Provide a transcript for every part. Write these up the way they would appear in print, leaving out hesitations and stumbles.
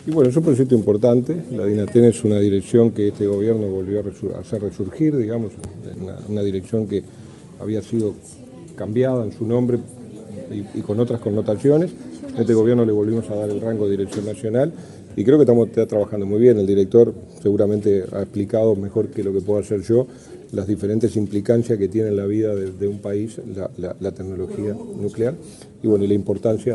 Y bueno, es un proyecto importante. La Dinaten es una dirección que este gobierno volvió a hacer resurgir, digamos, una dirección que había sido cambiada en su nombre y con otras connotaciones. A este gobierno le volvimos a dar el rango de dirección nacional y creo que estamos trabajando muy bien. El director seguramente ha explicado mejor que lo que puedo hacer yo las diferentes implicancias que tiene en la vida de un país la tecnología nuclear y bueno, y la importancia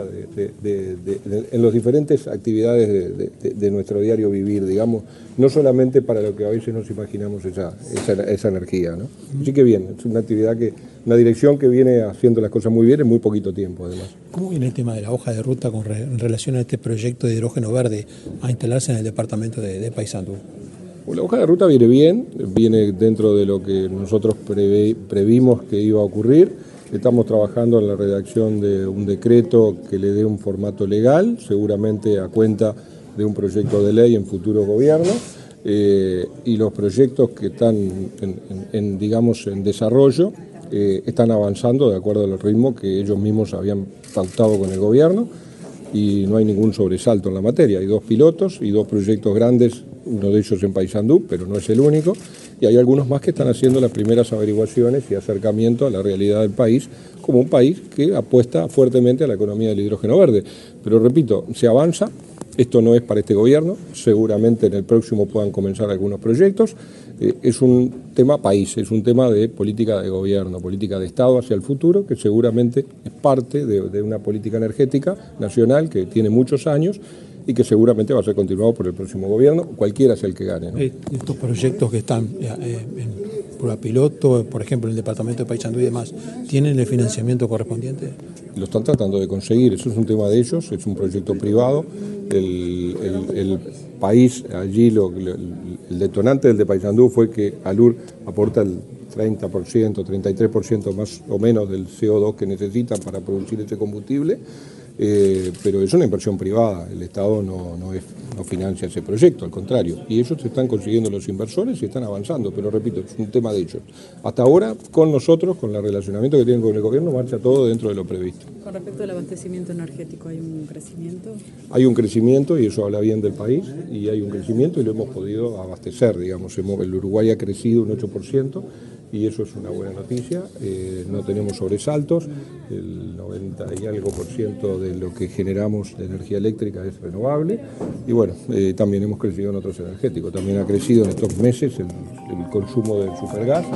en las diferentes actividades de nuestro diario vivir, digamos, no solamente para lo que a veces nos imaginamos esa energía, ¿no? Así que bien, es una dirección que viene haciendo las cosas muy bien en muy poquito tiempo, además. ¿Cómo viene el tema de la hoja de ruta en relación a este proyecto de hidrógeno verde a instalarse en el departamento de Paysandú? La hoja de ruta viene bien, viene dentro de lo que nosotros previmos que iba a ocurrir. Estamos trabajando en la redacción de un decreto que le dé un formato legal, seguramente a cuenta de un proyecto de ley en futuros gobiernos, y los proyectos que están en desarrollo están avanzando de acuerdo al ritmo que ellos mismos habían pautado con el gobierno y no hay ningún sobresalto en la materia. Hay 2 pilotos y 2 proyectos grandes, uno de ellos en Paysandú, pero no es el único, y hay algunos más que están haciendo las primeras averiguaciones y acercamiento a la realidad del país, como un país que apuesta fuertemente a la economía del hidrógeno verde. Pero repito, se avanza, esto no es para este gobierno, seguramente en el próximo puedan comenzar algunos proyectos, es un tema país, es un tema de política de gobierno, política de Estado hacia el futuro, que seguramente es parte de una política energética nacional que tiene muchos años y que seguramente va a ser continuado por el próximo gobierno, cualquiera sea el que gane, ¿no? Estos proyectos que están en prueba piloto, por ejemplo, en el departamento de Paysandú y demás, ¿tienen el financiamiento correspondiente? Lo están tratando de conseguir, eso es un tema de ellos, es un proyecto privado. El país, allí el detonante del de Paysandú fue que ALUR aporta el 30%, 33% más o menos del CO2 que necesitan para producir ese combustible, pero es una inversión privada, el Estado no financia ese proyecto, al contrario, y ellos están consiguiendo los inversores y están avanzando, pero repito, es un tema de ellos. Hasta ahora, con nosotros, con el relacionamiento que tienen con el gobierno, marcha todo dentro de lo previsto. Con respecto al abastecimiento energético, ¿hay un crecimiento? Hay un crecimiento y eso habla bien del país, y hay un crecimiento y lo hemos podido abastecer, digamos, el Uruguay ha crecido un 8%, y eso es una buena noticia, no tenemos sobresaltos, el 90 y algo % de lo que generamos de energía eléctrica es renovable y bueno, también hemos crecido en otros energéticos, también ha crecido en estos meses el consumo del supergas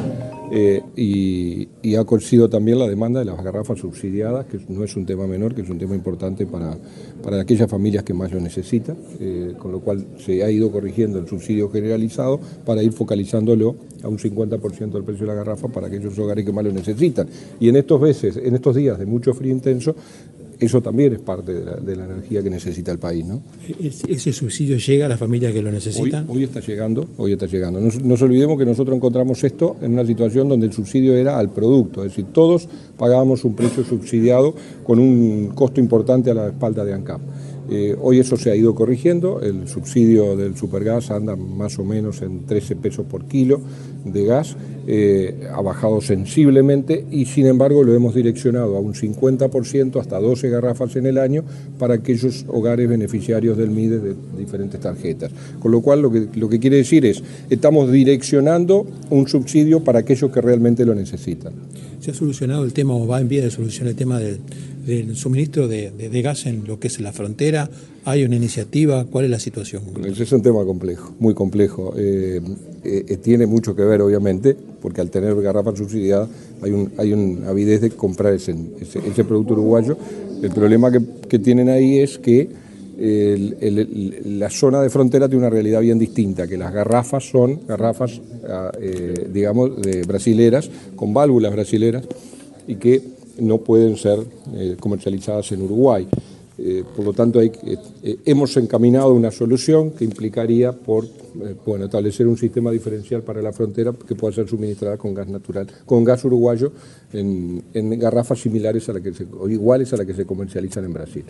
y ha crecido también la demanda de las garrafas subsidiadas, que no es un tema menor, que es un tema importante para aquellas familias que más lo necesitan, con lo cual se ha ido corrigiendo el subsidio generalizado para ir focalizándolo a un 50% del precio de la garrafa para aquellos hogares que más lo necesitan. Y en estos días de mucho frío intenso, eso también es parte de la energía que necesita el país, ¿no? ¿Ese subsidio llega a las familias que lo necesitan? Hoy está llegando. No nos olvidemos que nosotros encontramos esto en una situación donde el subsidio era al producto, es decir, todos pagábamos un precio subsidiado con un costo importante a la espalda de ANCAP. Hoy eso se ha ido corrigiendo, el subsidio del supergas anda más o menos en 13 pesos por kilo de gas, ha bajado sensiblemente y sin embargo lo hemos direccionado a un 50% hasta 12 garrafas en el año para aquellos hogares beneficiarios del MIDE de diferentes tarjetas. Con lo cual lo que quiere decir es, estamos direccionando un subsidio para aquellos que realmente lo necesitan. ¿Se ha solucionado el tema o va en vía de solución el tema del suministro de gas en lo que es la frontera? ¿Hay una iniciativa? ¿Cuál es la situación? Ese es un tema complejo, muy complejo. Tiene mucho que ver, obviamente, porque al tener garrafas subsidiadas hay una avidez de comprar ese producto uruguayo. El problema que tienen ahí es que la zona de frontera tiene una realidad bien distinta, que las garrafas son garrafas, digamos, brasileras, con válvulas brasileras, y que no pueden ser comercializadas en Uruguay. Por lo tanto, hemos encaminado una solución que implicaría establecer un sistema diferencial para la frontera que pueda ser suministrada con gas natural, con gas uruguayo en garrafas similares o iguales a las que se comercializan en Brasil.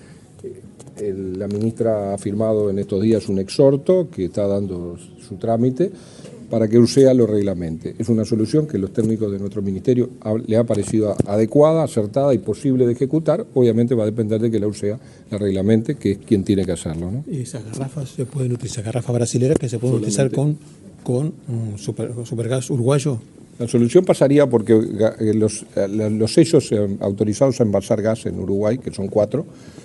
La ministra ha firmado en estos días un exhorto que está dando su trámite para que URSEA lo reglamente. Es una solución que los técnicos de nuestro ministerio le ha parecido adecuada, acertada y posible de ejecutar. Obviamente va a depender de que la URSEA la reglamente, que es quien tiene que hacerlo, ¿no? Y esas garrafas se pueden utilizar, garrafas brasileras que se pueden utilizar con supergas uruguayo. La solución pasaría porque los sellos autorizados a envasar gas en Uruguay, que son 4,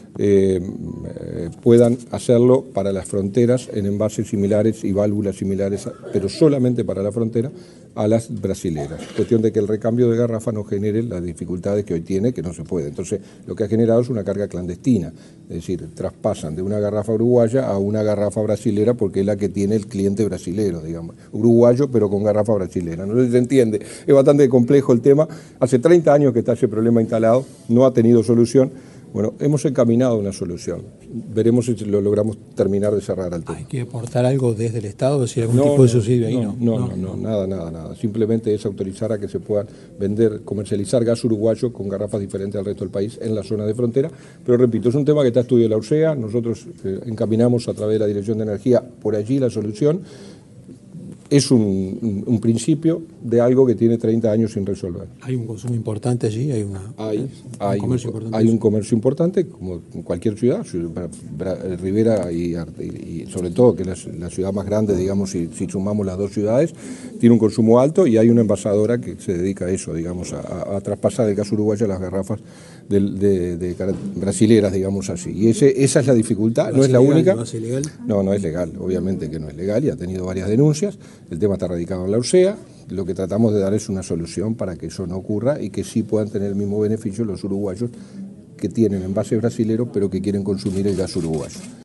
puedan hacerlo para las fronteras en envases similares y válvulas similares, pero solamente para la frontera, a las brasileras. Cuestión de que el recambio de garrafa no genere las dificultades que hoy tiene, que no se puede. Entonces, lo que ha generado es una carga clandestina, es decir, traspasan de una garrafa uruguaya a una garrafa brasilera porque es la que tiene el cliente brasilero, digamos, uruguayo pero con garrafa brasilera. No se entiende, es bastante complejo el tema. Hace 30 años que está ese problema instalado, no ha tenido solución. Bueno, hemos encaminado una solución. Veremos si lo logramos terminar de cerrar al tema. ¿Hay que aportar algo desde el Estado, decir algún tipo de subsidio ahí? No, nada. Simplemente es autorizar a que se puedan comercializar gas uruguayo con garrafas diferentes al resto del país en la zona de frontera. Pero repito, es un tema que está a estudio de la URSEA. Nosotros encaminamos a través de la Dirección de Energía por allí la solución. Es un principio de algo que tiene 30 años sin resolver. ¿Hay un consumo importante allí? Hay un comercio importante, como en cualquier ciudad, Rivera y sobre todo, que es la ciudad más grande, digamos, si sumamos las dos ciudades, tiene un consumo alto y hay una envasadora que se dedica a eso, digamos, a traspasar el gas uruguayo a las garrafas brasileras, digamos así. Y esa es la dificultad, no es la única. ¿No es ilegal? No es legal, obviamente que no es legal y ha tenido varias denuncias. El tema está radicado en la URSEA. Lo que tratamos de dar es una solución para que eso no ocurra y que sí puedan tener el mismo beneficio los uruguayos que tienen envases brasileros pero que quieren consumir el gas uruguayo.